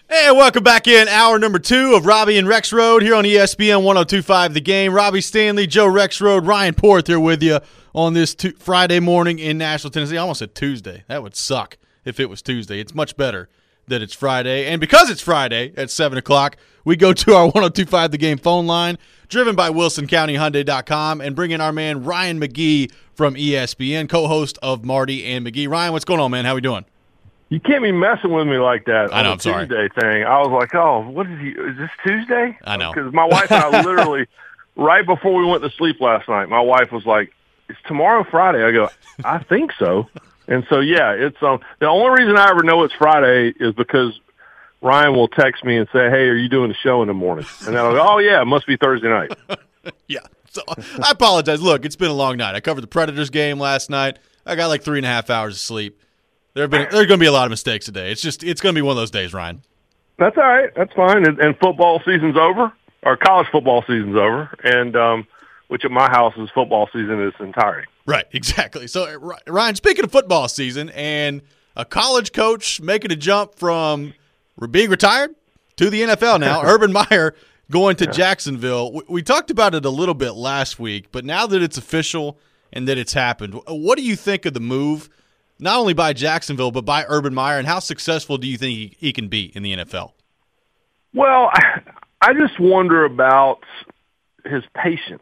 Hey, welcome back in hour number 2 of Robbie and Rex Road here on ESPN 102.5 The Game. Robbie Stanley, Joe Rex Road, Ryan Porth here with you on this Friday morning in Nashville, Tennessee. I almost said Tuesday. That would suck if it was Tuesday. It's much better that it's Friday. And because it's Friday at 7 o'clock, we go to our 102.5 The Game phone line, driven by WilsonCountyHyundai.com, and bring in our man Ryan McGee from ESPN, co-host of Marty and McGee. Ryan, what's going on, man? How we doing? You can't be messing with me like that. I know, on I'm sorry. Tuesday thing. I was like, oh, what is he? Is this Tuesday? I know. Because my wife and I literally, right before we went to sleep last night, my wife was like, is tomorrow Friday? I go, I think so. And so, yeah, it's the only reason I ever know it's Friday is because Ryan will text me and say, hey, are you doing a show in the morning? And then I'll go, oh, yeah, it must be Thursday night. Yeah. So I apologize. Look, it's been a long night. I covered the Predators game last night. I got like 3.5 hours of sleep. There's going to be a lot of mistakes today. It's going to be one of those days, Ryan. That's all right. That's fine. And football season's over, or college football season's over, and which at my house is football season in its entirety. Right, exactly. So, Ryan, speaking of football season and a college coach making a jump from being retired to the NFL now, Urban Meyer going to Jacksonville. We talked about it a little bit last week, but now that it's official and that it's happened, what do you think of the move? Not only by Jacksonville, but by Urban Meyer, and how successful do you think he can be in the NFL? Well, I just wonder about his patience.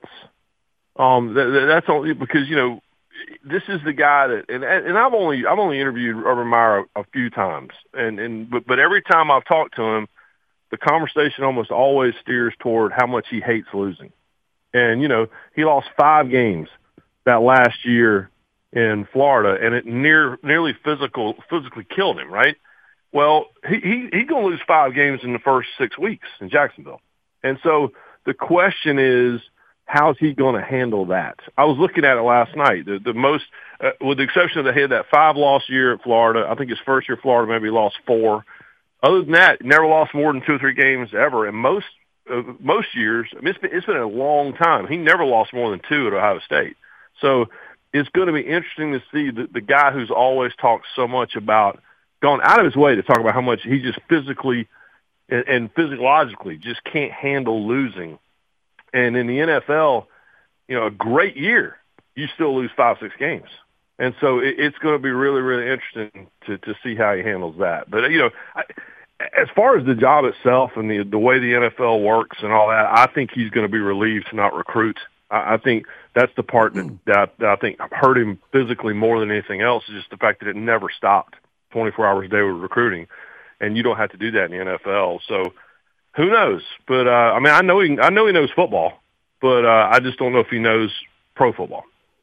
That's only because, this is the guy that, and I've only interviewed Urban Meyer a few times, but every time I've talked to him, the conversation almost always steers toward how much he hates losing. And, he lost 5 games that last year in Florida, and it nearly physically killed him, right? Well, he's going to lose 5 games in the first 6 weeks in Jacksonville. And so the question is, how's he going to handle that? I was looking at it last night. The most, with the exception of he had that 5-loss year at Florida, I think his first year at Florida maybe lost 4. Other than that, never lost more than 2 or 3 games ever. And most years, I mean, it's been a long time. He never lost more than 2 at Ohio State. So it's going to be interesting to see the guy who's always talked so much about, gone out of his way to talk about how much he just physically and physiologically just can't handle losing. And in the NFL, a great year, you still lose 5-6 games. And so it's going to be really, really interesting to see how he handles that. But, as far as the job itself and the way the NFL works and all that, I think he's going to be relieved to not recruit. I think that's the part that I think hurt him physically more than anything else, is just the fact that it never stopped 24 hours a day with recruiting, and you don't have to do that in the NFL. So who knows? But I know he knows football, but I just don't know if he knows pro football.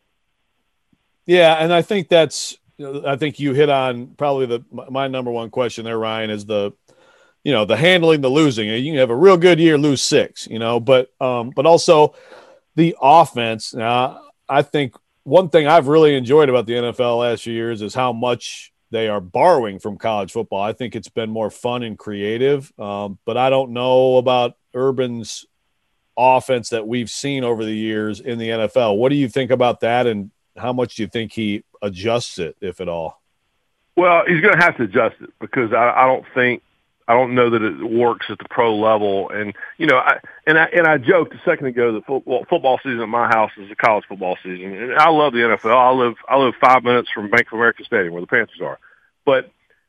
Yeah, and I think I think you hit on probably my number one question there, Ryan, is the handling the losing. You can have a real good year, lose 6, but also the offense. Now, I think one thing I've really enjoyed about the NFL last few years is how much they are borrowing from college football. I think it's been more fun and creative, but I don't know about Urban's offense that we've seen over the years in the NFL. What do you think about that, and how much do you think he adjusts it, if at all? Well, he's going to have to adjust it because I don't know that it works at the pro level. And I joked a second ago that football season at my house is a college football season, and I love the NFL. I live 5 minutes from Bank of America Stadium where the Panthers are, but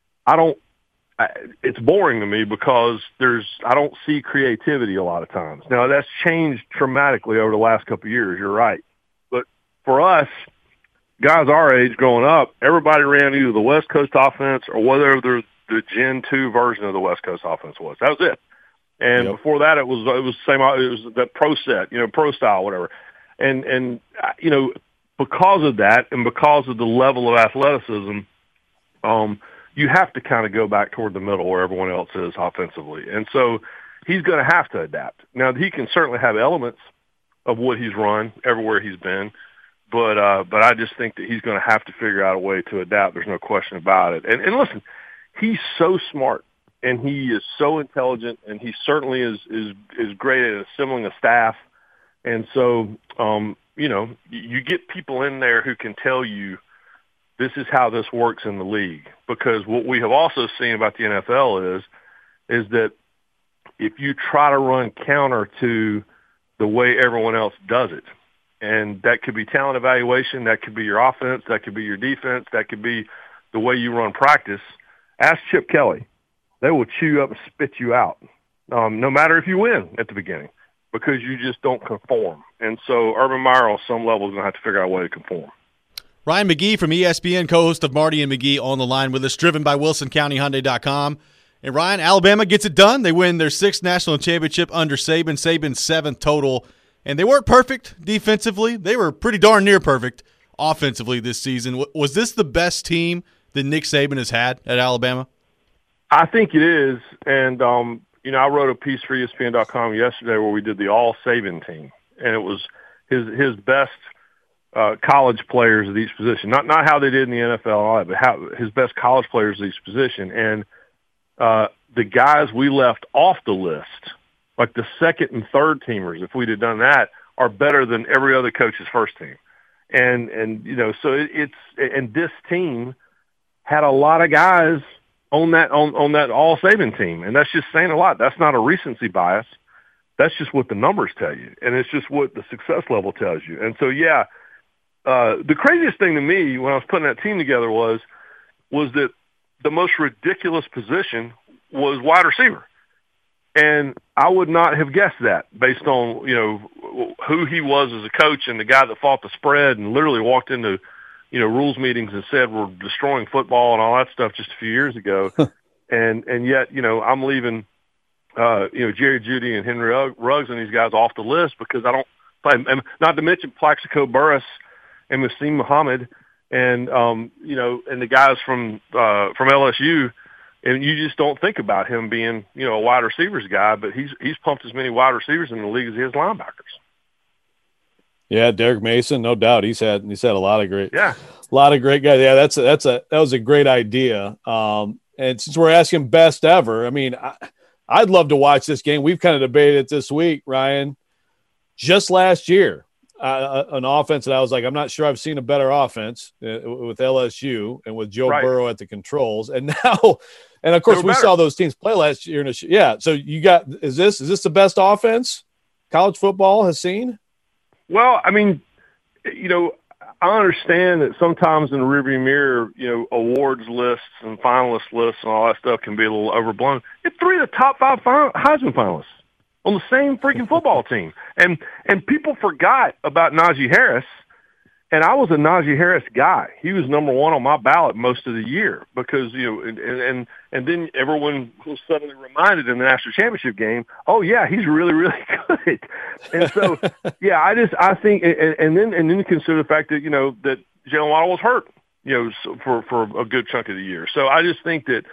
it's boring to me because I don't see creativity a lot of times. Now that's changed dramatically over the last couple of years. You're right, but for us, guys our age growing up, everybody ran either the West Coast offense or whether they're the Gen 2 version of the West Coast offense was. That was it. And before that, it was the same. It was that pro set, pro style, whatever. And because of that, and because of the level of athleticism, you have to kind of go back toward the middle where everyone else is offensively. And so he's going to have to adapt. Now he can certainly have elements of what he's run everywhere he's been, but I just think that he's going to have to figure out a way to adapt. There's no question about it. And listen. He's so smart, and he is so intelligent, and he certainly is great at assembling a staff. And so, you get people in there who can tell you this is how this works in the league. Because what we have also seen about the NFL is is that if you try to run counter to the way everyone else does it, and that could be talent evaluation, that could be your offense, that could be your defense, that could be the way you run practice. Ask Chip Kelly. They will chew you up and spit you out, no matter if you win at the beginning, because you just don't conform. And so Urban Meyer on some level is going to have to figure out a way to conform. Ryan McGee from ESPN, co-host of Marty and McGee, on the line with us, driven by WilsonCountyHyundai.com. And Ryan, Alabama gets it done. They win their 6th national championship under Saban. Saban's 7th total. And they weren't perfect defensively. They were pretty darn near perfect offensively this season. Was this the best team that Nick Saban has had at Alabama? I think it is. And, I wrote a piece for ESPN.com yesterday where we did the all Saban team. And it was his best college players at each position. Not how they did in the NFL and all that, but how his best college players at each position. And the guys we left off the list, like the second and third teamers, if we'd have done that, are better than every other coach's first team. And so and this team had a lot of guys on that all Saban team, and that's just saying a lot. That's not a recency bias. That's just what the numbers tell you, and it's just what the success level tells you. And so, the craziest thing to me when I was putting that team together was that the most ridiculous position was wide receiver. And I would not have guessed that based on, who he was as a coach and the guy that fought the spread and literally walked into, rules meetings and said we're destroying football and all that stuff just a few years ago. and yet, I'm leaving, Jerry Jeudy and Henry Ruggs and these guys off the list because I don't play. And not to mention Plaxico Burress and Wasim Muhammad and, and the guys from LSU. And you just don't think about him being, a wide receivers guy, but he's pumped as many wide receivers in the league as he has linebackers. Yeah, Derek Mason, no doubt. He's had a lot of great guys. Yeah, that was a great idea. And since we're asking best ever, I mean, I'd love to watch this game. We've kind of debated it this week, Ryan. Just last year, an offense that I was like, I'm not sure I've seen a better offense with LSU and with Joe Burrow at the controls, and now. And of course, we saw those teams play last year. So you got is this the best offense college football has seen? Well, I mean, I understand that sometimes in the rearview mirror, awards lists and finalist lists and all that stuff can be a little overblown. It's 3 of the top 5 Heisman finalists on the same freaking football team, and people forgot about Najee Harris. And I was a Najee Harris guy. He was number 1 on my ballot most of the year because, and then everyone was suddenly reminded in the national championship game, oh yeah, he's really, really good. And so, yeah, I think, and then consider the fact that, that Jalen Waddle was hurt, for a good chunk of the year. So I just think that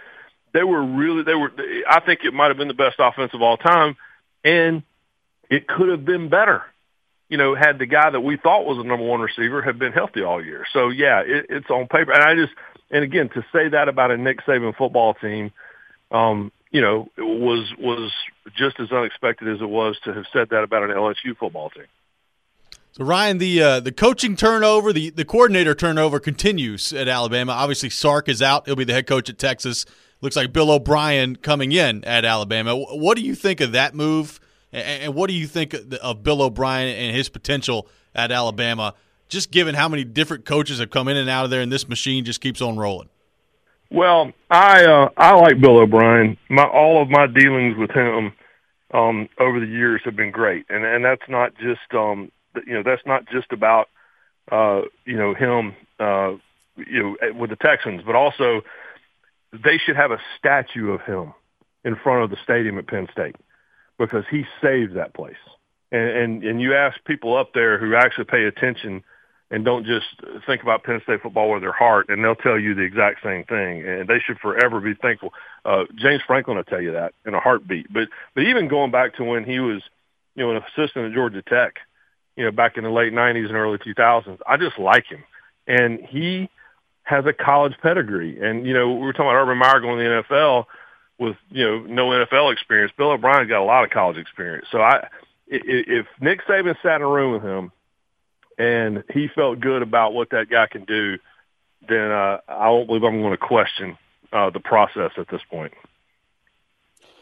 I think it might have been the best offense of all time, and it could have been better. Had the guy that we thought was the number 1 receiver have been healthy all year. So, yeah, it's on paper. And again, to say that about a Nick Saban football team, it was just as unexpected as it was to have said that about an LSU football team. So, Ryan, the coaching turnover, the coordinator turnover continues at Alabama. Obviously, Sark is out. He'll be the head coach at Texas. Looks like Bill O'Brien coming in at Alabama. What do you think of that move? And what do you think of Bill O'Brien and his potential at Alabama, just given how many different coaches have come in and out of there and this machine just keeps on rolling? Well, I like Bill O'Brien. All of my dealings with him over the years have been great. And that's not just that's not just about him with the Texans, but also they should have a statue of him in front of the stadium at Penn State, because he saved that place. And you ask people up there who actually pay attention and don't just think about Penn State football with their heart, and they'll tell you the exact same thing. And they should forever be thankful. James Franklin will tell you that in a heartbeat. But even going back to when he was, an assistant at Georgia Tech, back in the late 90s and early 2000s, I just like him. And he has a college pedigree. And, we were talking about Urban Meyer going to the NFL with, no NFL experience. Bill O'Brien's got a lot of college experience. So if Nick Saban sat in a room with him and he felt good about what that guy can do, then I don't believe I'm going to question the process at this point.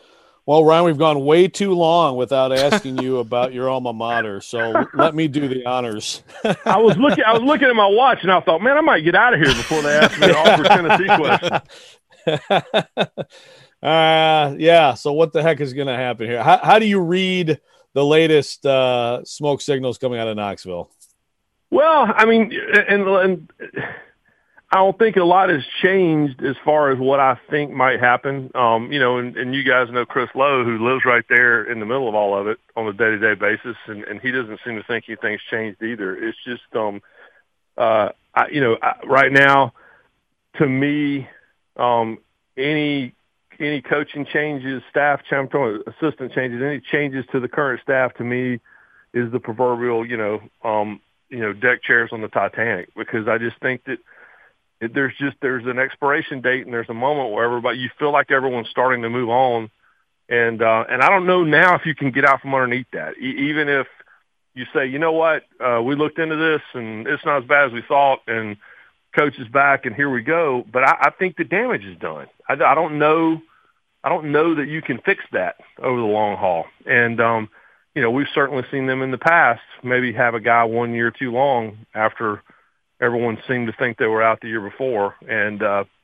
Well, Ryan, we've gone way too long without asking you about your alma mater, so let me do the honors. I was looking at my watch, and I thought, man, I might get out of here before they ask me an awkward Tennessee question. Yeah. So what the heck is going to happen here? How do you read the latest smoke signals coming out of Knoxville? Well, I mean, and I don't think a lot has changed as far as what I think might happen. And you guys know Chris Lowe, who lives right there in the middle of all of it on a day-to-day basis, and he doesn't seem to think anything's changed either. It's just, right now, to me, any coaching changes, staff changes, assistant changes, any changes to the current staff, to me, is the proverbial, deck chairs on the Titanic, because I just think that there's an expiration date, and there's a moment where you feel like everyone's starting to move on. And I don't know now if you can get out from underneath that. Even if you say, you know what, we looked into this and it's not as bad as we thought, and coach is back and here we go. But I think the damage is done. I don't know that you can fix that over the long haul. And, we've certainly seen them in the past maybe have a guy 1 year too long after everyone seemed to think they were out the year before. And,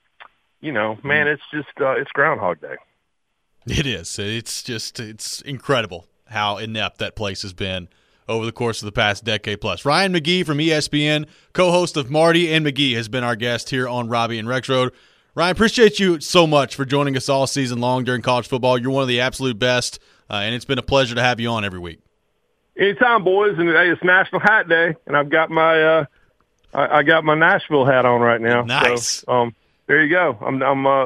man, it's just it's Groundhog Day. It is. It's incredible how inept that place has been over the course of the past decade plus. Ryan McGee from ESPN, co-host of Marty and McGee, has been our guest here on Robbie and Rex Road. Ryan, appreciate you so much for joining us all season long during college football. You're one of the absolute best, and it's been a pleasure to have you on every week. Anytime, boys. And today it's National Hat Day, and I've got my I got my Nashville hat on right now. Nice. So, there you go. I'm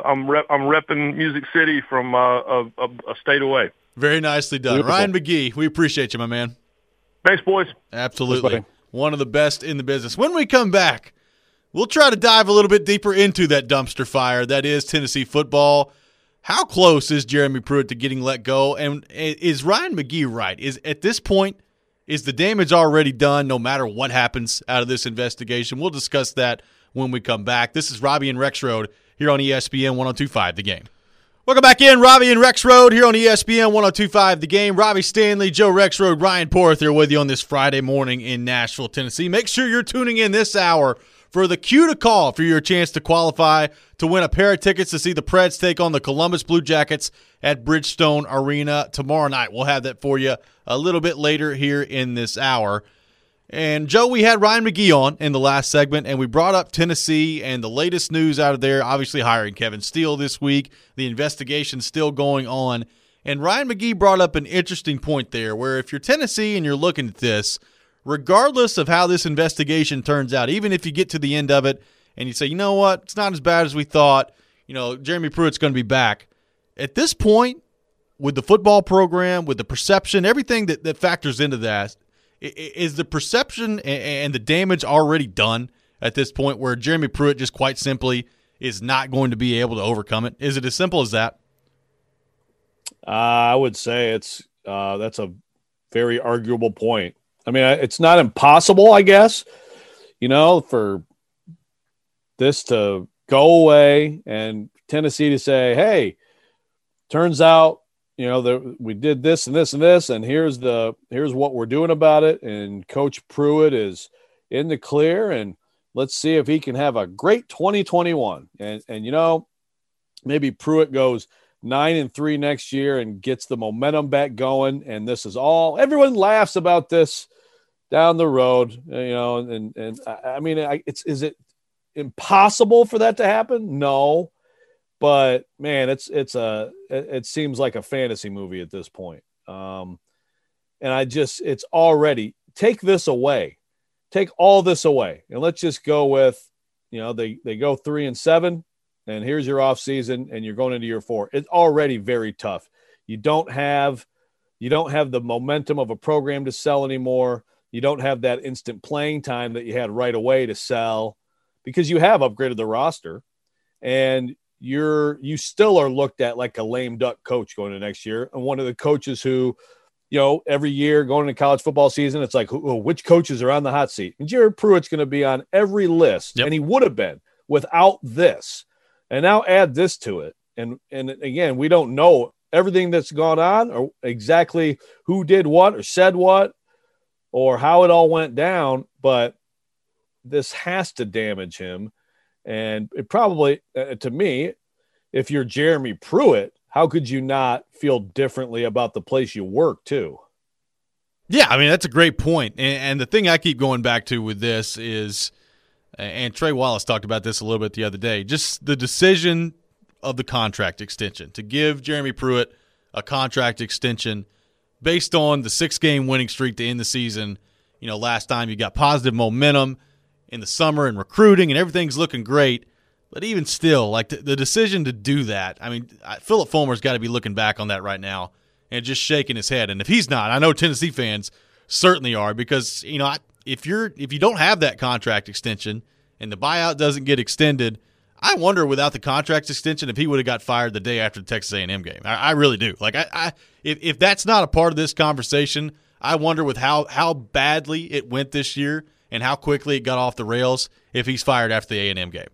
repping Music City from a state away. Very nicely done. Beautiful. Ryan McGee, we appreciate you, my man. Thanks, boys. Absolutely. Thanks, one of the best in the business. When we come back, we'll try to dive a little bit deeper into that dumpster fire that is Tennessee football. How close is Jeremy Pruitt to getting let go? And is Ryan McGee right? At this point, is the damage already done no matter what happens out of this investigation? We'll discuss that when we come back. This is Robbie and Rex Road here on ESPN 102.5 The Game. Welcome back in, Robbie and Rex Road here on ESPN 102.5 The Game. Robbie Stanley, Joe Rex Road, Ryan Porth here with you on this Friday morning in Nashville, Tennessee. Make sure you're tuning in this hour for the cue to call for your chance to qualify to win a pair of tickets to see the Preds take on the Columbus Blue Jackets at Bridgestone Arena tomorrow night. We'll have that for you a little bit later here in this hour. And, Joe, we had Ryan McGee on in the last segment, and we brought up Tennessee and the latest news out of there, obviously hiring Kevin Steele this week. The investigation's still going on. And Ryan McGee brought up an interesting point there where if you're Tennessee and you're looking at this, regardless of how this investigation turns out, even if you get to the end of it and you say, you know what, it's not as bad as we thought, Jeremy Pruitt's going to be back. At this point, with the football program, with the perception, everything that factors into that, is the perception and the damage already done at this point where Jeremy Pruitt just quite simply is not going to be able to overcome it? Is it as simple as that? I would say that's a very arguable point. I mean, it's not impossible, I guess, for this to go away and Tennessee to say, hey, turns out, we did this and this and this, and here's what we're doing about it. And Coach Pruitt is in the clear, and let's see if he can have a great 2021. And maybe Pruitt goes 9-3 next year and gets the momentum back going. And this is all, everyone laughs about this down the road, and I mean, is it impossible for that to happen? No. But man, it seems like a fantasy movie at this point. And it's already, take this away, take all this away. And let's just go with, they go 3-7 and here's your off season and you're going into year 4. It's already very tough. You don't have the momentum of a program to sell anymore. You don't have that instant playing time that you had right away to sell because you have upgraded the roster, and you still are looked at like a lame duck coach going into next year. And one of the coaches who, every year going into college football season, it's like, which coaches are on the hot seat? And Jerry Pruitt's going to be on every list. Yep. And he would have been without this. And now add this to it. And again, we don't know everything that's gone on, or exactly who did what or said what, or how it all went down, but this has to damage him. And it probably, to me, if you're Jeremy Pruitt, how could you not feel differently about the place you work too? Yeah, I mean, that's a great point. And the thing I keep going back to with this is, and Trey Wallace talked about this a little bit the other day, just the decision of the contract extension, to give Jeremy Pruitt a contract extension based on the 6-game winning streak to end the season. You know, last time you got positive momentum in the summer and recruiting and everything's looking great. But even still, like the decision to do that, I mean, Philip Fulmer's got to be looking back on that right now and just shaking his head. And if he's not, I know Tennessee fans certainly are, because, you know, if you don't have that contract extension and the buyout doesn't get extended, I wonder without the contract extension if he would have got fired the day after the Texas A&M game. I really do. Like, if that's not a part of this conversation, I wonder with how badly it went this year and how quickly it got off the rails if he's fired after the A&M game.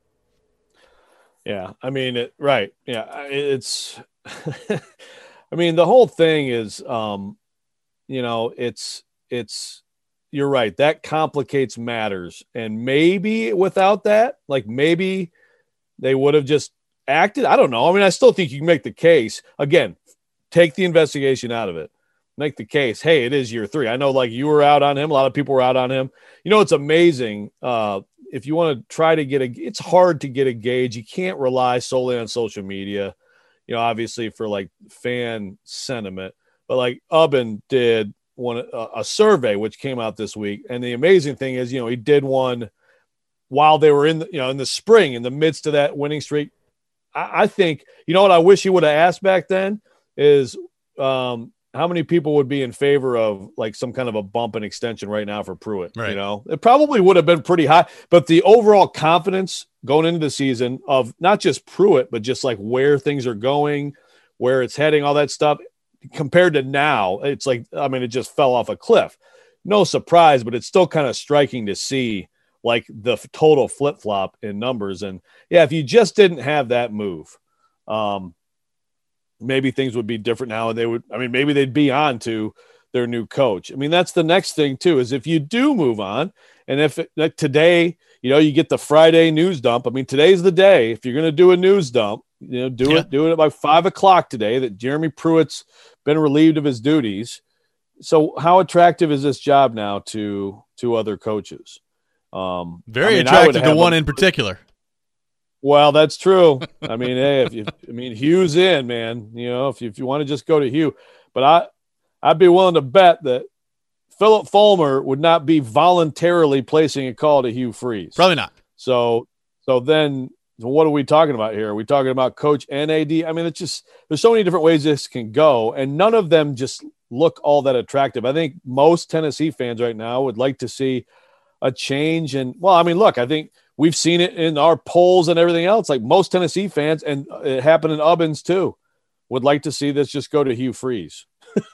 Yeah, I mean, right. Yeah, it's I mean, the whole thing is, you know, it's you're right. That complicates matters. And maybe without that, like maybe they would have just acted. I don't know. I mean, I still think you can make the case. Again, take the investigation out of it. Make the case, hey, it is year 3. I know, like, you were out on him. A lot of people were out on him. You know, it's amazing. If you want to try to it's hard to get a gauge. You can't rely solely on social media, you know, obviously for like fan sentiment. But like Ubben did a survey which came out this week, and the amazing thing is, you know, he did one while they were in the spring, in the midst of that winning streak. I think, you know what I wish he would have asked back then is how many people would be in favor of like some kind of a bump and extension right now for Pruitt. Right. You know, it probably would have been pretty high, but the overall confidence going into the season of not just Pruitt, but just like where things are going, where it's heading, all that stuff, compared to now, it's like, I mean, it just fell off a cliff. No surprise, but it's still kind of striking to see like the total flip-flop in numbers. And yeah, if you just didn't have that move, maybe things would be different now. And maybe they'd be on to their new coach. I mean, that's the next thing too, is if you do move on, and if like today, you know, you get the Friday news dump. I mean, today's the day. If you're going to do a news dump, you know, do it by 5:00 today that Jeremy Pruitt's been relieved of his duties. So how attractive is this job now to other coaches? Very attractive to one in particular. Well, that's true. I mean, hey, Hugh's in, man. You know, if you want to just go to Hugh, but I'd be willing to bet that Philip Fulmer would not be voluntarily placing a call to Hugh Freeze. Probably not. So then what are we talking about here? Are we talking about coach and AD? I mean, it's just, there's so many different ways this can go, and none of them just look all that attractive. I think most Tennessee fans right now would like to see a change. And, well, I mean, look, I think we've seen it in our polls and everything else. Like most Tennessee fans, and it happened in Ubbins too, would like to see this just go to Hugh Freeze.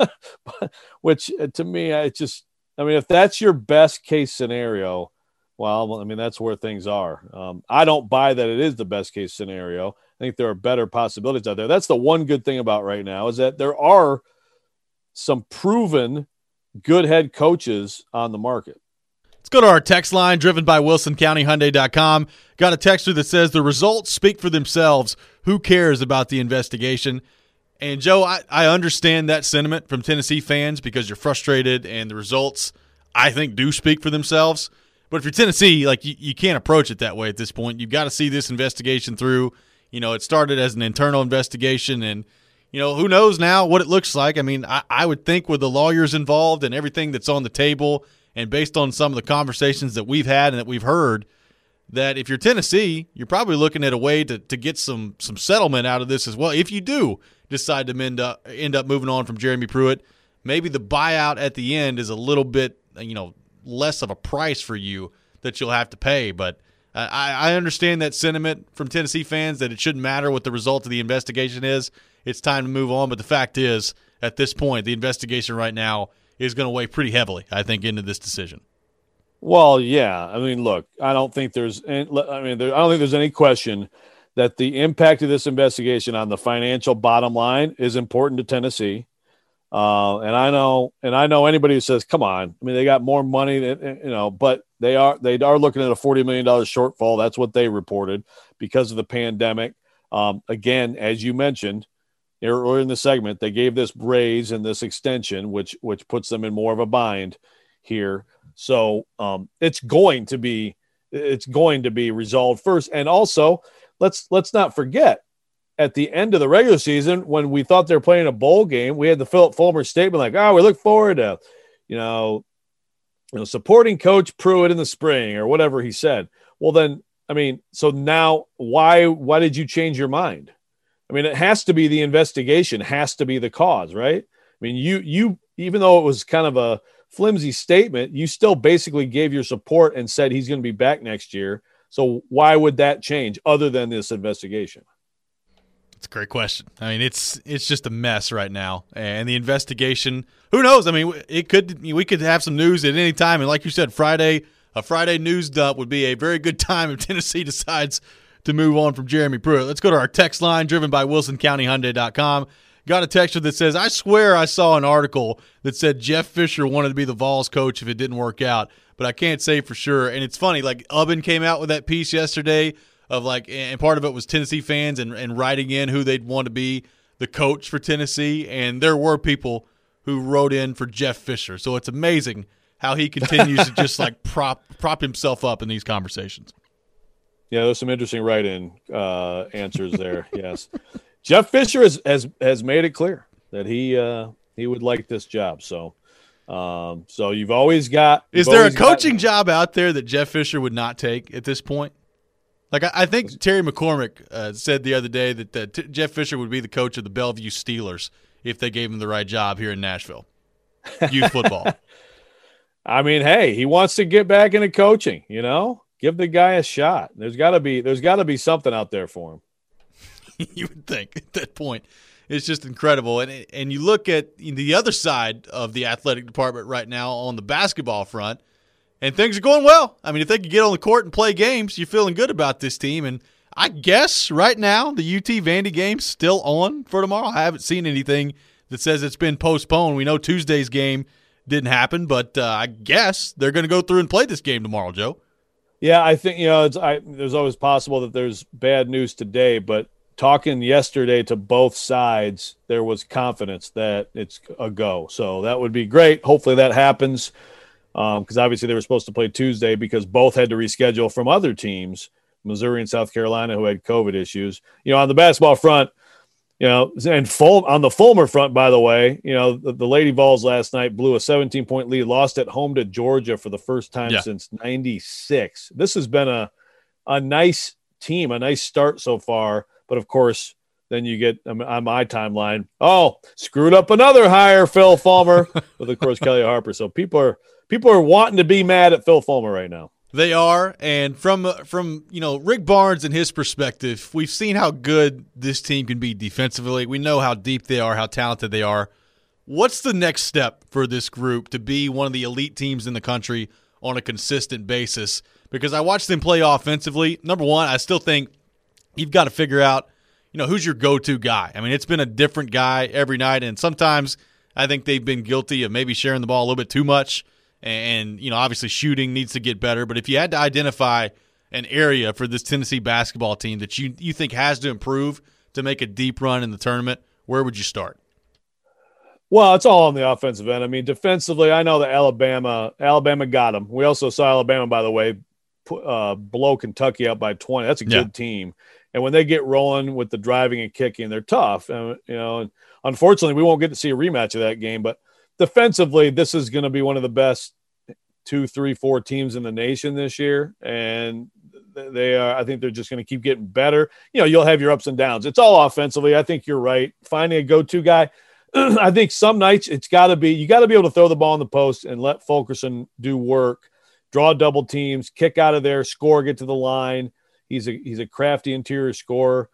Which to me, if that's your best case scenario, well, I mean, that's where things are. I don't buy that it is the best case scenario. I think there are better possibilities out there. That's the one good thing about right now, is that there are some proven good head coaches on the market. Let's go to our text line, driven by WilsonCountyHyundai.com. Got a texter that says the results speak for themselves. Who cares about the investigation? And, Joe, I understand that sentiment from Tennessee fans because you're frustrated, and the results, I think, do speak for themselves. But if you're Tennessee, like, you can't approach it that way at this point. You've got to see this investigation through. You know, it started as an internal investigation, and, you know, who knows now what it looks like. I mean, I would think with the lawyers involved and everything that's on the table, and based on some of the conversations that we've had and that we've heard, that if you're Tennessee, you're probably looking at a way to get some settlement out of this as well. If you do decide to end up moving on from Jeremy Pruitt, maybe the buyout at the end is a little bit, you know, less of a price for you that you'll have to pay. But I understand that sentiment from Tennessee fans that it shouldn't matter what the result of the investigation is. It's time to move on. But the fact is, at this point, the investigation right now is going to weigh pretty heavily, I think, into this decision. Well, yeah. I mean, look, I don't think there's any question that the impact of this investigation on the financial bottom line is important to Tennessee. And I know anybody who says, come on, I mean, they got more money than, but they are looking at a $40 million shortfall. That's what they reported because of the pandemic. Again, as you mentioned earlier in the segment, they gave this raise and this extension, which puts them in more of a bind here. So it's going to be resolved first. And also let's not forget, at the end of the regular season, when we thought they were playing a bowl game, we had the Philip Fulmer statement like, we look forward to, supporting Coach Pruitt in the spring or whatever he said. Well, then, I mean, so now why did you change your mind? I mean, it has to be the investigation, has to be the cause, right? I mean, you even though it was kind of a flimsy statement, you still basically gave your support and said he's going to be back next year. So why would that change other than this investigation? It's a great question. I mean, it's just a mess right now, and the investigation. Who knows? I mean, we could have some news at any time, and like you said, a Friday news dump would be a very good time if Tennessee decides to move on from Jeremy Pruitt. Let's go to our text line, driven by WilsonCountyHyundai.com. Got a texter that says, "I swear I saw an article that said Jeff Fisher wanted to be the Vols coach if it didn't work out, but I can't say for sure." And it's funny, like Ubben came out with that piece yesterday. And part of it was Tennessee fans and writing in who they'd want to be the coach for Tennessee, and there were people who wrote in for Jeff Fisher. So it's amazing how he continues to just like prop himself up in these conversations. Yeah, there's some interesting write-in answers there. Yes, Jeff Fisher has made it clear that he would like this job. So you've always got. Is there a coaching job out there that Jeff Fisher would not take at this point? Like, I think Terry McCormick said the other day that Jeff Fisher would be the coach of the Bellevue Steelers if they gave him the right job here in Nashville. Youth football. I mean, hey, he wants to get back into coaching, Give the guy a shot. There's got to be something out there for him. You would think at that point. It's just incredible. And you look at the other side of the athletic department right now on the basketball front, and things are going well. I mean, if they could get on the court and play games, you're feeling good about this team. And I guess right now the UT Vandy game's still on for tomorrow. I haven't seen anything that says it's been postponed. We know Tuesday's game didn't happen, but I guess they're going to go through and play this game tomorrow, Joe. Yeah, I think there's always possible that there's bad news today, but talking yesterday to both sides, there was confidence that it's a go. So that would be great. Hopefully that happens. Because obviously they were supposed to play Tuesday because both had to reschedule from other teams, Missouri and South Carolina, who had COVID issues. On the basketball front, and on the Fulmer front, by the way, the Lady Vols last night blew a 17-point lead, lost at home to Georgia for the first time since '96. This has been a nice team, a nice start so far. But, of course, then you get on my timeline, screwed up another hire, Phil Fulmer, with, of course, Kelly Harper. So people are wanting to be mad at Phil Fulmer right now. They are, and from Rick Barnes and his perspective, we've seen how good this team can be defensively. We know how deep they are, how talented they are. What's the next step for this group to be one of the elite teams in the country on a consistent basis? Because I watched them play offensively. Number one, I still think you've got to figure out, who's your go-to guy. I mean, it's been a different guy every night, and sometimes I think they've been guilty of maybe sharing the ball a little bit too much. And, obviously shooting needs to get better. But if you had to identify an area for this Tennessee basketball team that you think has to improve to make a deep run in the tournament, where would you start? Well, it's all on the offensive end. I mean, defensively, I know that Alabama got them. We also saw Alabama, by the way, blow Kentucky out by 20. That's a good team. And when they get rolling with the driving and kicking, they're tough. And unfortunately, we won't get to see a rematch of that game. But defensively, this is going to be one of the best 2, 3, 4 teams in the nation this year. And I think they're just going to keep getting better. You'll have your ups and downs. It's all offensively. I think you're right. Finding a go-to guy. I think some nights you got to be able to throw the ball in the post and let Fulkerson do work, draw double teams, kick out of there, score, get to the line. He's a crafty interior scorer.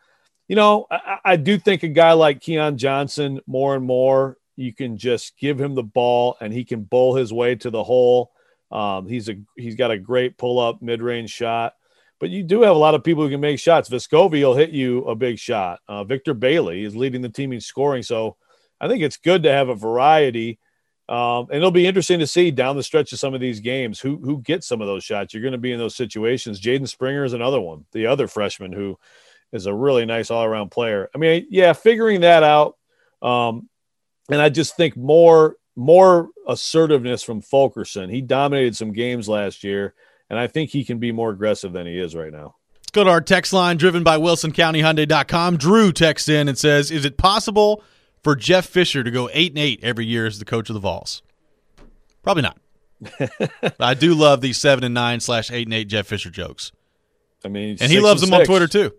I do think a guy like Keon Johnson, more and more, you can just give him the ball and he can bowl his way to the hole. He's got a great pull-up mid-range shot. But you do have a lot of people who can make shots. Vescovi will hit you a big shot. Victor Bailey is leading the team in scoring. So I think it's good to have a variety. And it'll be interesting to see down the stretch of some of these games who gets some of those shots. You're going to be in those situations. Jaden Springer is another one, the other freshman who is a really nice all-around player. I mean, yeah, figuring that out. And I just think more assertiveness from Fulkerson. He dominated some games last year, and I think he can be more aggressive than he is right now. Let's go to our text line driven by WilsonCountyHyundai.com. Drew texts in and says, is it possible for Jeff Fisher to go 8-8 every year as the coach of the Vols? Probably not. But I do love these 7-9/8-8 Jeff Fisher jokes. I mean, and he loves them on Twitter too.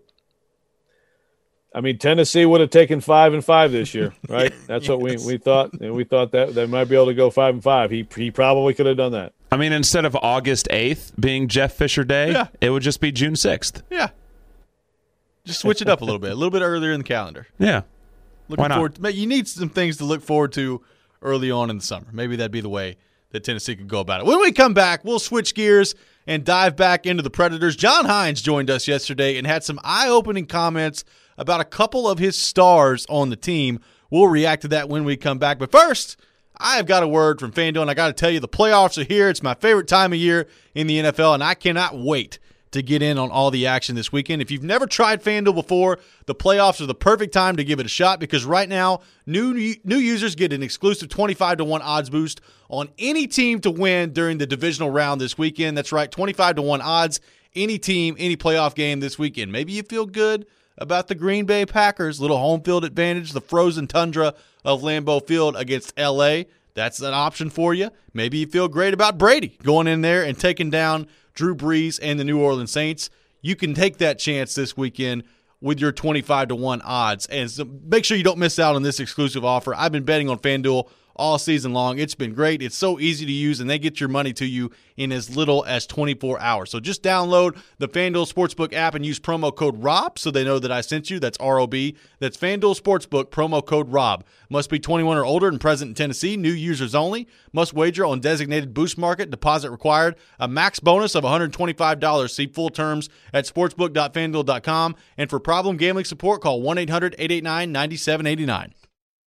I mean, Tennessee would have taken 5-5 this year, right? That's what we thought. And we thought that they might be able to go 5-5. He probably could have done that. I mean, instead of August 8th being Jeff Fisher Day, it would just be June 6th. Yeah. Just switch it up a little bit earlier in the calendar. Yeah. Looking forward to, you need some things to look forward to early on in the summer. Maybe that'd be the way that Tennessee could go about it. When we come back, we'll switch gears and dive back into the Predators. John Hines joined us yesterday and had some eye-opening comments about a couple of his stars on the team. We'll react to that when we come back. But first, I have got a word from FanDuel, and I got to tell you, the playoffs are here. It's my favorite time of year in the NFL, and I cannot wait to get in on all the action this weekend. If you've never tried FanDuel before, the playoffs are the perfect time to give it a shot because right now, new users get an exclusive 25-1 odds boost on any team to win during the divisional round this weekend. That's right, 25-1 odds, any team, any playoff game this weekend. Maybe you feel good about the Green Bay Packers, little home field advantage, the frozen tundra of Lambeau Field against L.A. That's an option for you. Maybe you feel great about Brady going in there and taking down Drew Brees and the New Orleans Saints. You can take that chance this weekend with your 25-1 odds. And so make sure you don't miss out on this exclusive offer. I've been betting on FanDuel all season long. It's been great. It's so easy to use, and they get your money to you in as little as 24 hours. So just download the FanDuel Sportsbook app and use promo code ROB so they know that I sent you. That's R-O-B. That's FanDuel Sportsbook, promo code ROB. Must be 21 or older and present in Tennessee. New users only. Must wager on designated boost market. Deposit required. A max bonus of $125. See full terms at sportsbook.fanduel.com. And for problem gambling support, call 1-800-889-9789.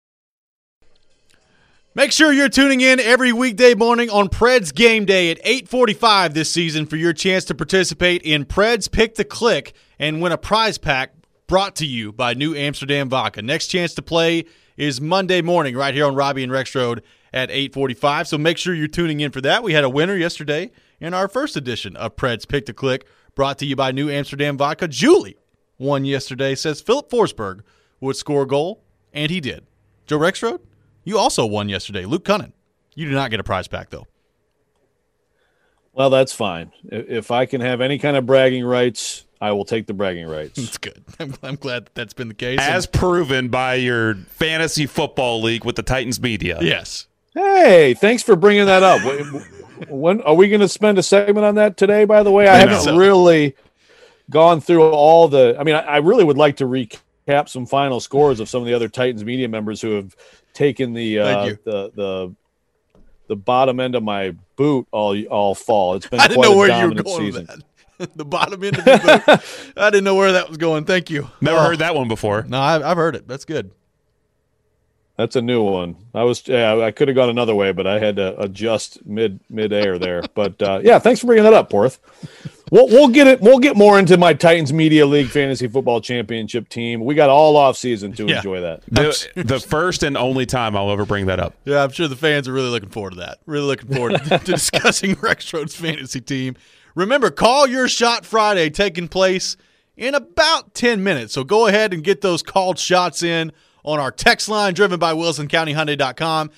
Make sure you're tuning in every weekday morning on Preds Game Day at 8:45 this season for your chance to participate in Preds Pick the Click and win a prize pack brought to you by New Amsterdam Vodka. Next chance to play is Monday morning right here on Robbie and Rex Road at 8:45, so make sure you're tuning in for that. We had a winner yesterday in our first edition of Preds Pick the Click brought to you by New Amsterdam Vodka. Julie won yesterday, says Philip Forsberg would score a goal, and he did. Joe Rexrode? You also won yesterday. Luke Cunnin. You do not get a prize pack, though. Well, that's fine. If I can have any kind of bragging rights, I will take the bragging rights. That's good. I'm glad that's been the case. As proven by your fantasy football league with the Titans media. Yes. Hey, thanks for bringing that up. When are we going to spend a segment on that today, by the way? I haven't really gone through all the – I mean, I really would like to recap some final scores of some of the other Titans media members who have – taking the bottom end of my boot all fall. It's been I didn't quite know a where you were dominant going season. with that. The bottom end of the boot. I didn't know where that was going. Thank you. Never heard that one before. No, I've heard it. That's good. That's a new one. I could have gone another way, but I had to adjust mid-air there. But yeah, thanks for bringing that up, Porth. We'll get more into my Titans Media League Fantasy Football Championship team. We got all off season to enjoy that. The first and only time I'll ever bring that up. Yeah, I'm sure the fans are really looking forward to that. Really looking forward to discussing Rexroad's fantasy team. Remember, Call Your Shot Friday taking place in about 10 minutes. So go ahead and get those called shots in on our text line driven by WilsonCountyHyundai.com,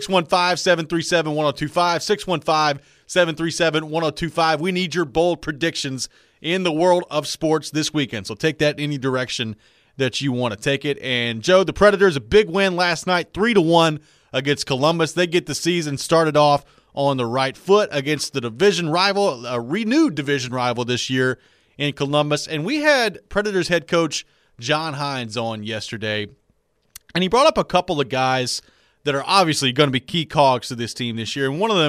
615-737-1025, 615-737-1025. We need your bold predictions in the world of sports this weekend. So take that any direction that you want to take it. And, Joe, the Predators, a big win last night, 3-1 against Columbus. They get the season started off on the right foot against the division rival, a renewed division rival this year in Columbus. And we had Predators head coach John Hines on yesterday. And he brought up a couple of guys that are obviously going to be key cogs to this team this year. And one of them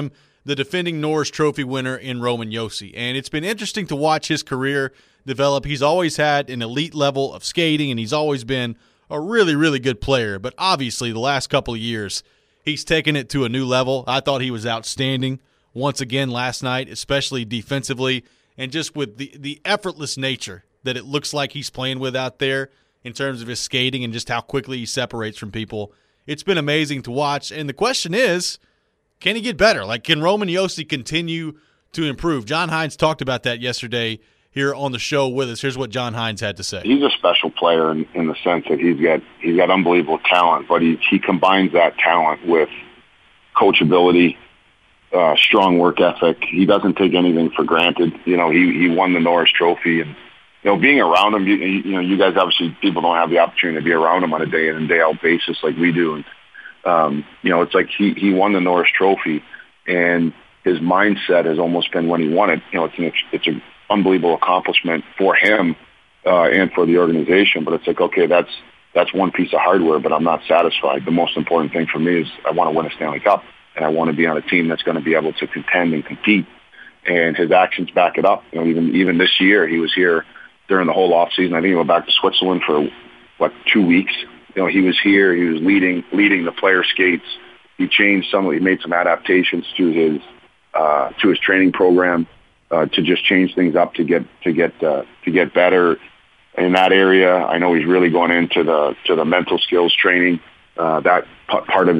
the defending Norris Trophy winner in Roman Josi. And it's been interesting to watch his career develop. He's always had an elite level of skating, and he's always been a really, really good player. But obviously, the last couple of years, he's taken it to a new level. I thought he was outstanding once again last night, especially defensively, and just with the effortless nature that it looks like he's playing with out there in terms of his skating and just how quickly he separates from people. It's been amazing to watch. And the question is, can he get better? Like, can Roman Josi continue to improve? John Hynes talked about that yesterday here on the show with us. Here's what John Hynes had to say. He's a special player in the sense that he's got unbelievable talent, but he combines that talent with coachability, strong work ethic. He doesn't take anything for granted. He won the Norris Trophy, and being around him, you guys obviously, people don't have the opportunity to be around him on a day in and day out basis like we do. And it's like he won the Norris Trophy, and his mindset has almost been when he won it. It's an unbelievable accomplishment for him and for the organization. But it's like, okay, that's one piece of hardware, but I'm not satisfied. The most important thing for me is I want to win a Stanley Cup, and I want to be on a team that's going to be able to contend and compete. And his actions back it up. Even this year, he was here during the whole off season. I think he went back to Switzerland for 2 weeks. He was here. He was leading the player skates. He made some adaptations to his training program to just change things up to get better in that area. I know he's really going into the mental skills training. That part of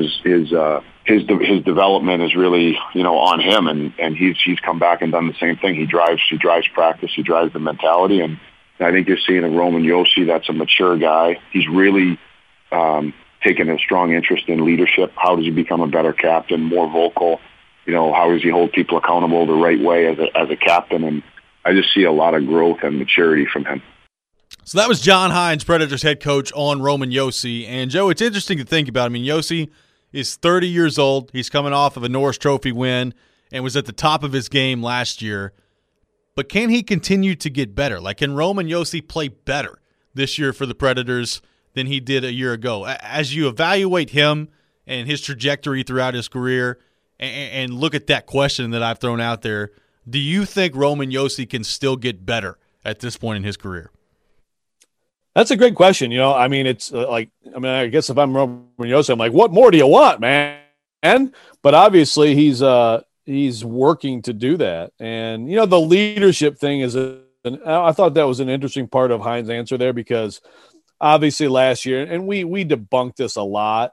his development is really on him, and he's come back and done the same thing. He drives practice. He drives the mentality, and I think you're seeing a Roman Josi that's a mature guy. He's really taken a strong interest in leadership. How does he become a better captain, more vocal? How does he hold people accountable the right way as a captain? And I just see a lot of growth and maturity from him. So that was John Hynes, Predators head coach, on Roman Josi. And, Joe, it's interesting to think about. I mean, Josi is 30 years old. He's coming off of a Norris Trophy win and was at the top of his game last year. But can he continue to get better? Like, can Roman Josi play better this year for the Predators than he did a year ago? As you evaluate him and his trajectory throughout his career and look at that question that I've thrown out there, do you think Roman Josi can still get better at this point in his career? That's a great question. It's I guess if I'm Roman Josi, I'm like, what more do you want, man? But obviously he's working to do that. And, the leadership thing I thought that was an interesting part of Hynes' answer there, because obviously last year, and we debunked this a lot,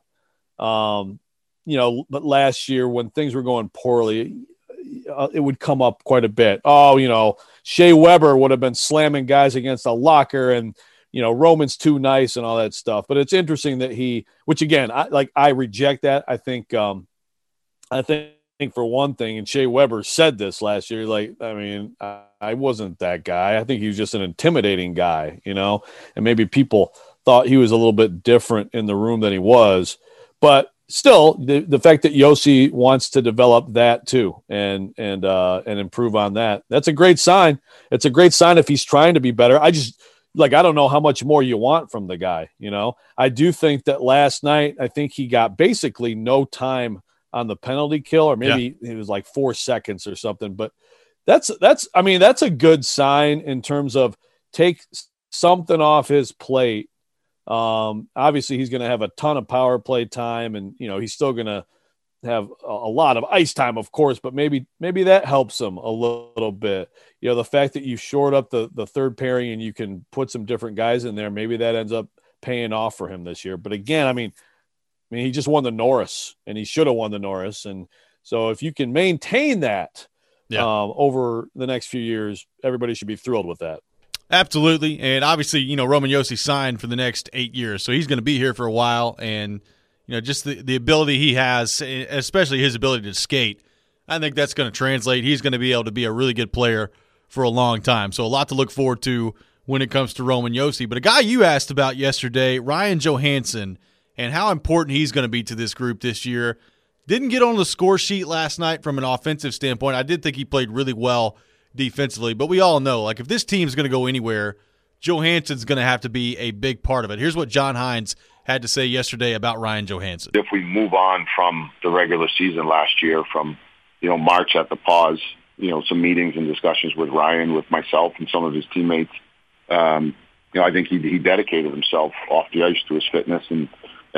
but last year when things were going poorly, it would come up quite a bit. Shea Weber would have been slamming guys against a locker, and, Roman's too nice and all that stuff. But it's interesting that which again, I reject that. I think for one thing, and Shea Weber said this last year, I wasn't that guy. I think he was just an intimidating guy, and maybe people thought he was a little bit different in the room than he was. But still, the fact that Josi wants to develop that too and improve on that, that's a great sign. It's a great sign if he's trying to be better. I don't know how much more you want from the guy. I do think that last night, I think he got basically no time on the penalty kill, or maybe it was like 4 seconds or something. But that's a good sign in terms of take something off his plate. Obviously he's going to have a ton of power play time, and, he's still going to have a lot of ice time, of course, but maybe that helps him a little bit. The fact that you short up the third pairing and you can put some different guys in there, maybe that ends up paying off for him this year. But again, he just won the Norris, and he should have won the Norris. And so if you can maintain that over the next few years, everybody should be thrilled with that. Absolutely. And obviously, Roman Josi signed for the next 8 years, so he's going to be here for a while. And, just the ability he has, especially his ability to skate, I think that's going to translate. He's going to be able to be a really good player for a long time. So a lot to look forward to when it comes to Roman Josi. But a guy you asked about yesterday, Ryan Johansen, and how important he's going to be to this group this year. Didn't get on the score sheet last night from an offensive standpoint. I did think he played really well defensively, but we all know, if this team's going to go anywhere, Johansen's going to have to be a big part of it. Here's what John Hynes had to say yesterday about Ryan Johansen. If we move on from the regular season last year, from March at the pause, some meetings and discussions with Ryan, with myself and some of his teammates. I think he dedicated himself off the ice to his fitness, and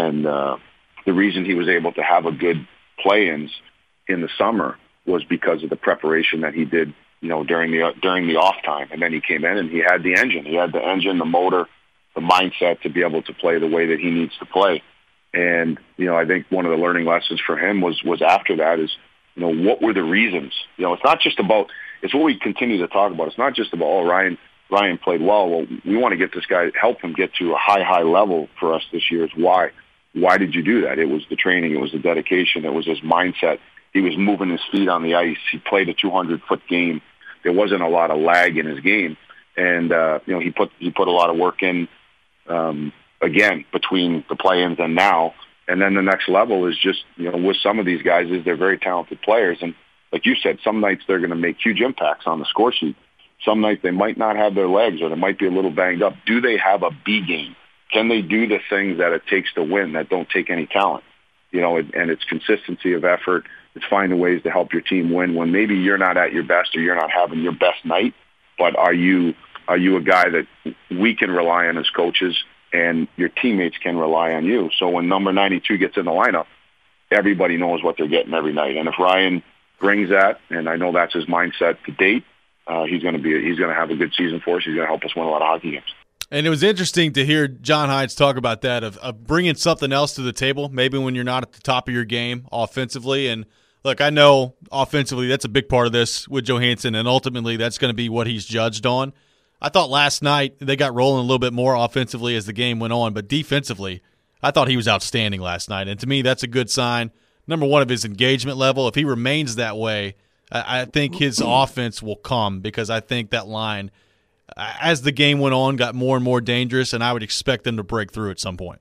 the reason he was able to have a good play-ins in the summer was because of the preparation that he did, during the off time. And then he came in and he had the engine, the motor, the mindset to be able to play the way that he needs to play. And, I think one of the learning lessons for him was after that is, what were the reasons? It's not just about, it's what we continue to talk about. It's not just about, Ryan played well. Well, we want to get this guy, help him get to a high level for us this year. Is why. Why did you do that? It was the training. It was the dedication. It was his mindset. He was moving his feet on the ice. He played a 200-foot game. There wasn't a lot of lag in his game. And, he put a lot of work in, again, between the play-ins and now. And then the next level is just, with some of these guys is they're very talented players. And like you said, some nights they're going to make huge impacts on the score sheet. Some nights they might not have their legs or they might be a little banged up. Do they have a B game? Can they do the things that it takes to win that don't take any talent? And it's consistency of effort. It's finding ways to help your team win when maybe you're not at your best or you're not having your best night. But are you a guy that we can rely on as coaches and your teammates can rely on you? So when number 92 gets in the lineup, everybody knows what they're getting every night. And if Ryan brings that, and I know that's his mindset to date, he's going to have a good season for us. He's going to help us win a lot of hockey games. And it was interesting to hear John Hynes talk about that, of bringing something else to the table, maybe when you're not at the top of your game offensively. And look, I know offensively that's a big part of this with Johansson, and ultimately that's going to be what he's judged on. I thought last night they got rolling a little bit more offensively as the game went on, but defensively, I thought he was outstanding last night. And to me, that's a good sign, number one, of his engagement level. If he remains that way, I think his offense will come, because I think that line, as the game went on, got more and more dangerous, and I would expect them to break through at some point.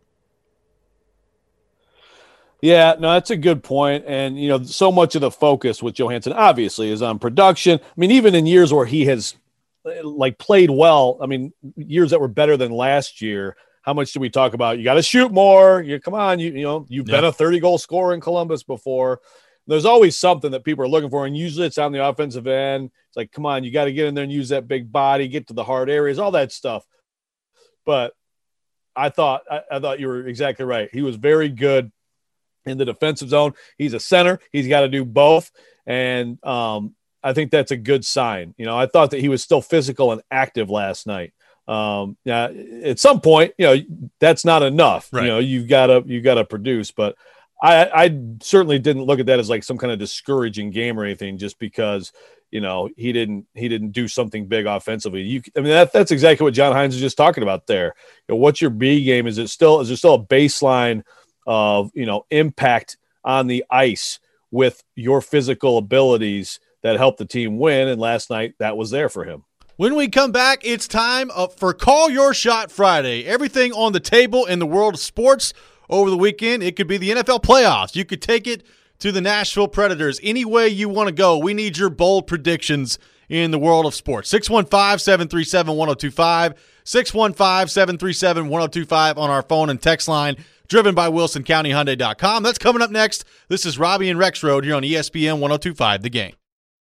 Yeah, no, that's a good point. And, so much of the focus with Johansson obviously is on production. I mean, even in years where he has played well, years that were better than last year, how much do we talk about? You got to shoot more. You've been a 30-goal scorer in Columbus before. There's always something that people are looking for, and usually it's on the offensive end. It's like, come on, you got to get in there and use that big body, get to the hard areas, all that stuff. But I thought you were exactly right. He was very good in the defensive zone. He's a center. He's got to do both, and I think that's a good sign. I thought that he was still physical and active last night. At some point, that's not enough. Right. You've got to produce, but I certainly didn't look at that as like some kind of discouraging game or anything, just because, he didn't do something big offensively. That's exactly what John Hynes is just talking about there. What's your B game? Is there still a baseline of, impact on the ice with your physical abilities that help the team win? And last night that was there for him. When we come back, it's time for Call Your Shot Friday. Everything on the table in the world of sports over the weekend. It could be the NFL playoffs. You could take it to the Nashville Predators. Any way you want to go, we need your bold predictions in the world of sports. 615-737-1025, 615-737-1025 on our phone and text line, driven by WilsonCountyHyundai.com. That's coming up next. This is Robbie and Rexrode here on ESPN 1025 The Game.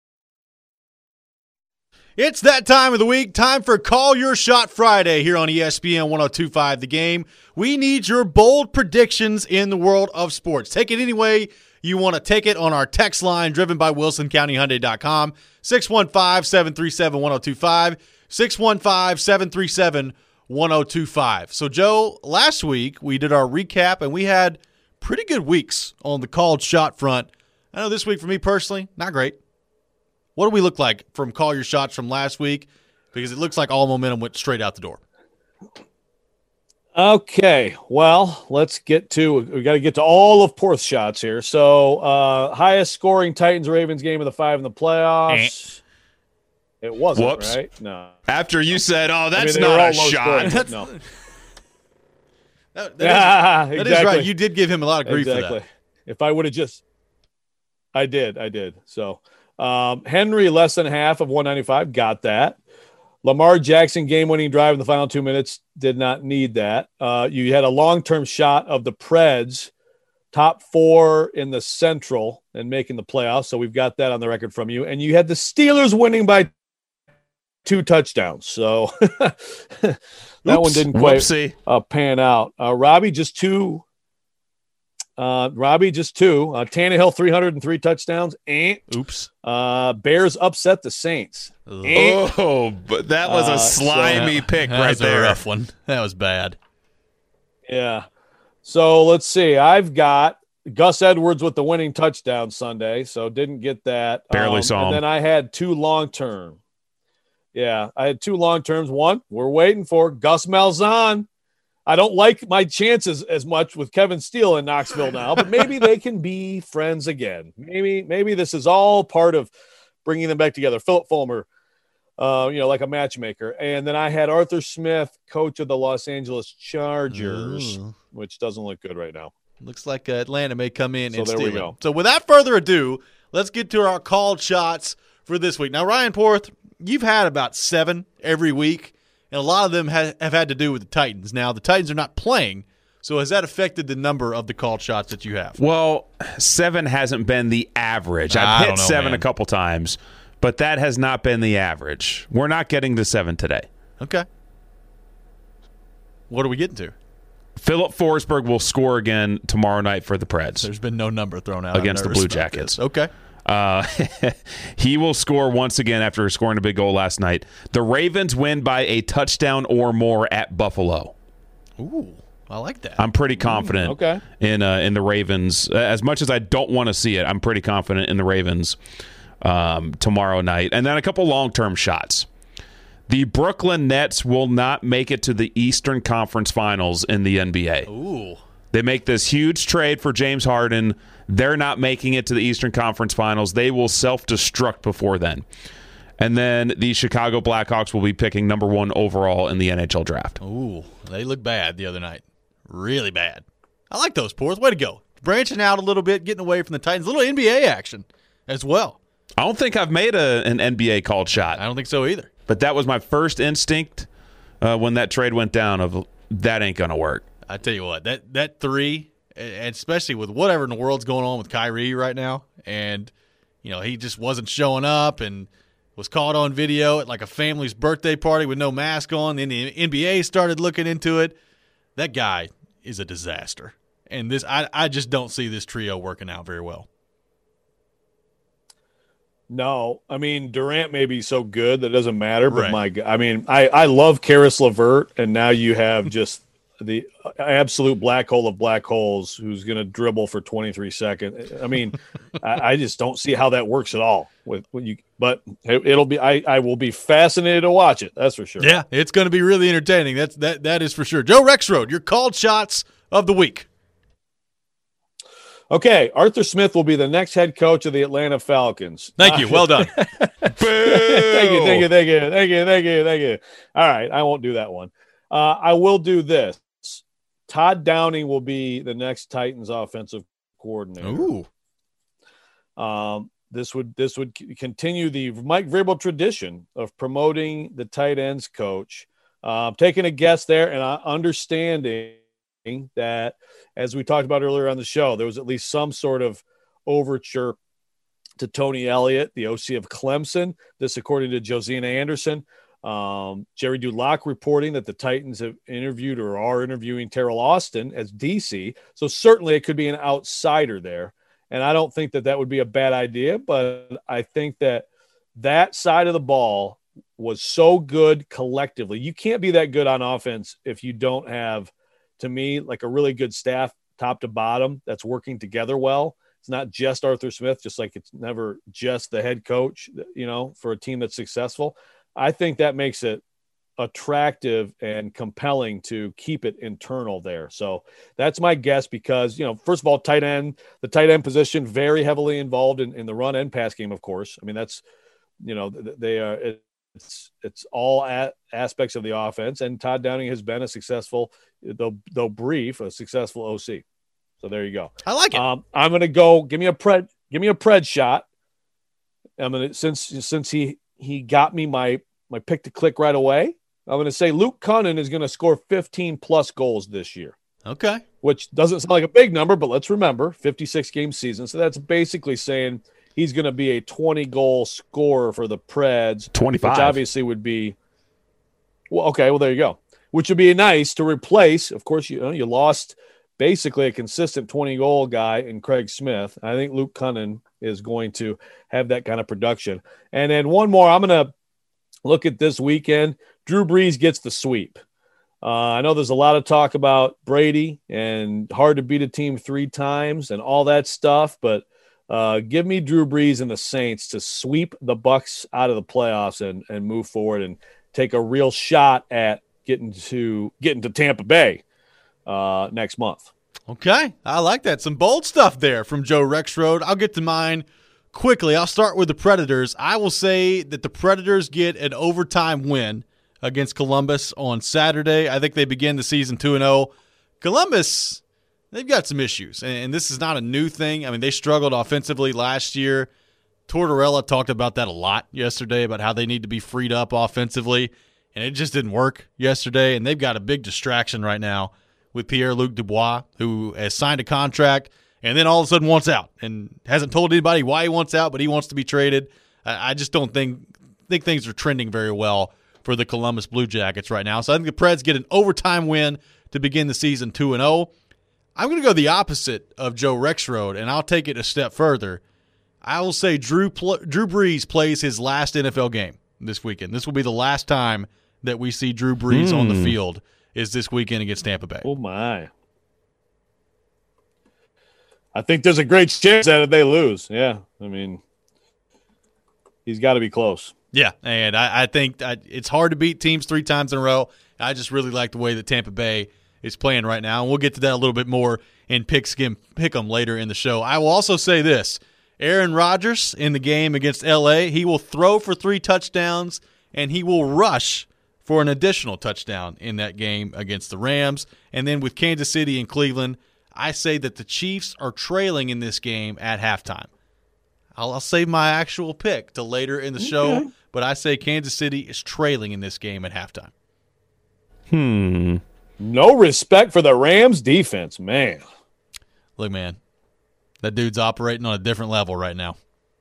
It's that time of the week, time for Call Your Shot Friday here on ESPN 1025 The Game. We need your bold predictions in the world of sports. Take it any way you want to take it on our text line, driven by WilsonCountyHyundai.com, 615-737-1025, 615-737-1025. So, Joe, last week we did our recap, and we had pretty good weeks on the called shot front. I know this week for me personally, not great. What do we look like from Call Your Shots from last week? Because it looks like all momentum went straight out the door. Okay, well, we got to get to all of Porth's shots here. So, highest scoring Titans-Ravens game of the 5 in the playoffs. It wasn't, Whoops. Right? No. After you said, that's not a shot. No. That is right. You did give him a lot of grief for that. If I would have just – I did. So – Henry, less than half of 195, got that. Lamar Jackson, game-winning drive in the final 2 minutes, did not need that. You had a long-term shot of the Preds top 4 in the Central and making the playoffs. So we've got that on the record from you. And you had the Steelers winning by 2 touchdowns. So that one didn't quite pan out. Robbie, just 2. Tannehill, 303 touchdowns. Oops. Bears upset the Saints. Oh, but that was a slimy pick right there. That was a rough one. That was bad. Yeah. So let's see. I've got Gus Edwards with the winning touchdown Sunday, so didn't get that. Barely saw him. And then I had 2 long-term. Yeah, I had 2 long-terms. One, we're waiting for Gus Malzahn. I don't like my chances as much with Kevin Steele in Knoxville now, but maybe they can be friends again. Maybe this is all part of bringing them back together. Philip Fulmer, like a matchmaker. And then I had Arthur Smith, coach of the Los Angeles Chargers, which doesn't look good right now. Looks like Atlanta may come in and there steal we go. it. So without further ado, let's get to our called shots for this week. Now, Ryan Porth, you've had about 7 every week. And a lot of them have had to do with the Titans. Now, the Titans are not playing, so has that affected the number of the called shots that you have? Well, 7 hasn't been the average. I've hit 7 a couple times, but that has not been the average. We're not getting to 7 today. Okay. What are we getting to? Philip Forsberg will score again tomorrow night for the Preds. There's been no number thrown out against the Blue Jackets. Okay. He will score once again after scoring a big goal last night. The Ravens win by a touchdown or more at Buffalo. Ooh, I like that. I'm pretty confident in the Ravens. As much as I don't want to see it, I'm pretty confident in the Ravens tomorrow night. And then a couple long-term shots. The Brooklyn Nets will not make it to the Eastern Conference Finals in the NBA. Ooh. They make this huge trade for James Harden. They're not making it to the Eastern Conference Finals. They will self-destruct before then. And then the Chicago Blackhawks will be picking number 1 overall in the NHL draft. Ooh, they look bad the other night. Really bad. I like those, Porth. Way to go. Branching out a little bit, getting away from the Titans. A little NBA action as well. I don't think I've made an NBA called shot. I don't think so either. But that was my first instinct when that trade went down of that ain't going to work. I tell you what, that 3, and especially with whatever in the world's going on with Kyrie right now, and he just wasn't showing up and was caught on video at like a family's birthday party with no mask on. Then the NBA started looking into it. That guy is a disaster, and I just don't see this trio working out very well. No, I mean Durant may be so good that it doesn't matter, but Right. I love Karis LeVert, and now you have just the absolute black hole of black holes who's going to dribble for 23 seconds. I mean, I just don't see how that works at all. But it'll be. I will be fascinated to watch it. That's for sure. Yeah, it's going to be really entertaining. That is for sure. Joe Rexrode, your called shots of the week. Okay, Arthur Smith will be the next head coach of the Atlanta Falcons. Thank you. Well done. Thank you. All right, I won't do that one. I will do this. Todd Downing will be the next Titans offensive coordinator. Ooh. This would continue the Mike Vrabel tradition of promoting the tight ends coach. Taking a guess there and understanding that, as we talked about earlier on the show, there was at least some sort of overture to Tony Elliott, the OC of Clemson. This, according to Josina Anderson. Jerry Dulac reporting that the Titans have interviewed or are interviewing Terrell Austin as DC. So certainly it could be an outsider there. And I don't think that would be a bad idea, but I think that side of the ball was so good collectively. You can't be that good on offense if you don't have, to me, like a really good staff top to bottom that's working together well. It's not just Arthur Smith, just like it's never just the head coach, for a team that's successful. I think that makes it attractive and compelling to keep it internal there. So that's my guess because, first of all, the tight end position, very heavily involved in the run and pass game, of course. I mean, that's, they are, it's all aspects of the offense. And Todd Downing has been a successful, though brief, a successful OC. So there you go. I like it. I'm going to go, give me a Pred shot. I'm going to, since he got me my pick to click right away, I'm going to say Luke Cunnin is going to score 15 plus goals this year. Okay. which doesn't sound like a big number, but let's remember 56-game season. So that's basically saying he's going to be a 20-goal scorer for the Preds. 25. Which obviously would be – well, okay, well, there you go. Which would be nice to replace. Of course, you lost basically a consistent 20-goal guy in Craig Smith. I think Luke Cunnin is going to have that kind of production. And then one more, I'm going to look at this weekend. Drew Brees gets the sweep. I know there's a lot of talk about Brady and hard to beat a team 3 times and all that stuff, but give me Drew Brees and the Saints to sweep the Bucs out of the playoffs and move forward and take a real shot at getting to Tampa Bay next month. Okay, I like that. Some bold stuff there from Joe Rexrode. I'll get to mine quickly. I'll start with the Predators. I will say that the Predators get an overtime win against Columbus on Saturday. I think they begin the season 2-0. Columbus, they've got some issues, and this is not a new thing. I mean, they struggled offensively last year. Tortorella talked about that a lot yesterday, about how they need to be freed up offensively, and it just didn't work yesterday, and they've got a big distraction right now with Pierre-Luc Dubois, who has signed a contract and then all of a sudden wants out and hasn't told anybody why he wants out, but he wants to be traded. I just don't think things are trending very well for the Columbus Blue Jackets right now. So I think the Preds get an overtime win to begin the season 2-0. I'm going to go the opposite of Joe Rexrode, and I'll take it a step further. I will say Drew Brees plays his last NFL game this weekend. This will be the last time that we see Drew Brees on the field is this weekend against Tampa Bay. Oh, my. I think there's a great chance that they lose. Yeah, I mean, he's got to be close. Yeah, and I think it's hard to beat teams 3 times in a row. I just really like the way that Tampa Bay is playing right now, and we'll get to that a little bit more in Pick'em later in the show. I will also say this. Aaron Rodgers in the game against L.A., he will throw for 3 touchdowns, and he will rush for an additional touchdown in that game against the Rams. And then with Kansas City and Cleveland, I say that the Chiefs are trailing in this game at halftime. I'll save my actual pick to later in the show, but I say Kansas City is trailing in this game at halftime. No respect for the Rams defense, man. Look, man, that dude's operating on a different level right now.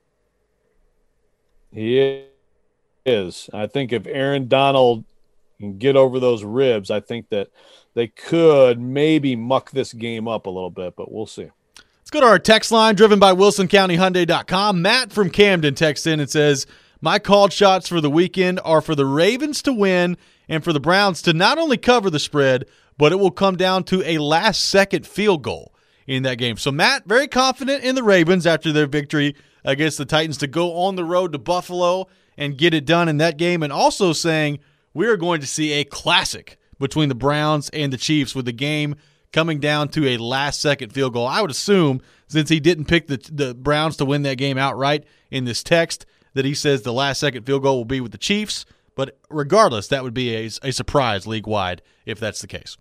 He is. I think if Aaron Donald can get over those ribs, I think that they could maybe muck this game up a little bit, but we'll see. Let's go to our text line driven by WilsonCountyHyundai.com. Matt from Camden texts in and says, my called shots for the weekend are for the Ravens to win and for the Browns to not only cover the spread, but it will come down to a last-second field goal in that game. So, Matt, very confident in the Ravens after their victory against the Titans to go on the road to Buffalo and get it done in that game, and also saying we are going to see a classic between the Browns and the Chiefs with the game coming down to a last-second field goal. I would assume, since he didn't pick the Browns to win that game outright in this text, that he says the last-second field goal will be with the Chiefs. But regardless, that would be a surprise league-wide if that's the case.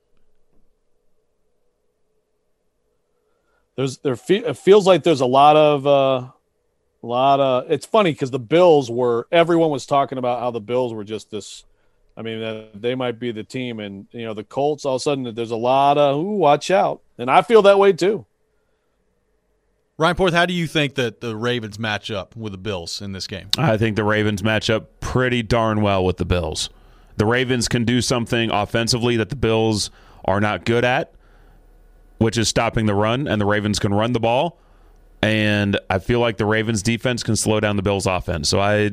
It feels like there's a lot of it's funny because the Bills everyone was talking about how the Bills were just this. I mean, they might be the team, and the Colts. All of a sudden, there's a lot of watch out, and I feel that way too. Ryan Porth, how do you think that the Ravens match up with the Bills in this game? I think the Ravens match up pretty darn well with the Bills. The Ravens can do something offensively that the Bills are not good at, which is stopping the run, and the Ravens can run the ball. And I feel like the Ravens defense can slow down the Bills offense. So I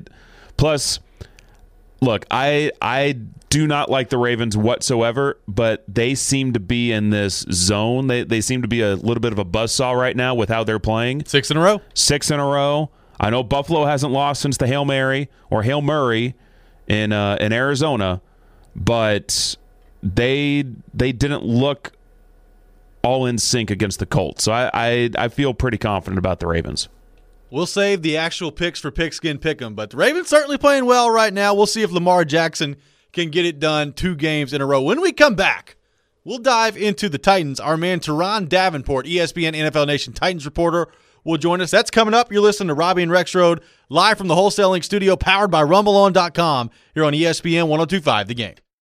do not like the Ravens whatsoever, but they seem to be in this zone. They seem to be a little bit of a buzzsaw right now with how they're playing. 6 in a row. 6 in a row. I know Buffalo hasn't lost since the Hail Mary or Hail Murray in Arizona, but they didn't look all in sync against the Colts. So I feel pretty confident about the Ravens. We'll save the actual picks for Pigskin Pick'em, but the Ravens certainly playing well right now. We'll see if Lamar Jackson can get it done 2 games in a row. When we come back, we'll dive into the Titans. Our man Teron Davenport, ESPN NFL Nation Titans reporter, will join us. That's coming up. You're listening to Robbie and Rexrode live from the Wholesaling Studio powered by RumbleOn.com here on ESPN 102.5 The Game.